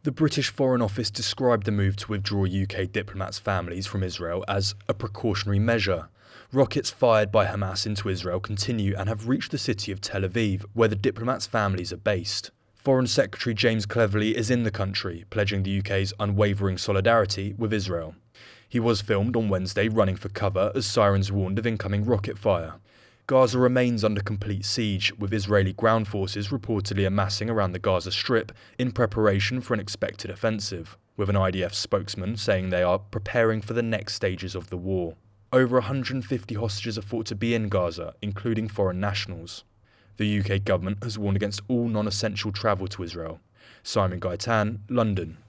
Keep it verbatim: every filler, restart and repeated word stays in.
The British Foreign Office described the move to withdraw U K diplomats' families from Israel as a precautionary measure. Rockets fired by Hamas into Israel continue and have reached the city of Tel Aviv, where the diplomats' families are based. Foreign Secretary James Cleverly is in the country, pledging the U K's unwavering solidarity with Israel. He was filmed on Wednesday running for cover as sirens warned of incoming rocket fire. Gaza remains under complete siege, with Israeli ground forces reportedly amassing around the Gaza Strip in preparation for an expected offensive, with an I D F spokesman saying they are preparing for the next stages of the war. Over one hundred fifty hostages are thought to be in Gaza, including foreign nationals. The U K government has warned against all non-essential travel to Israel. Simon Gaitan, London.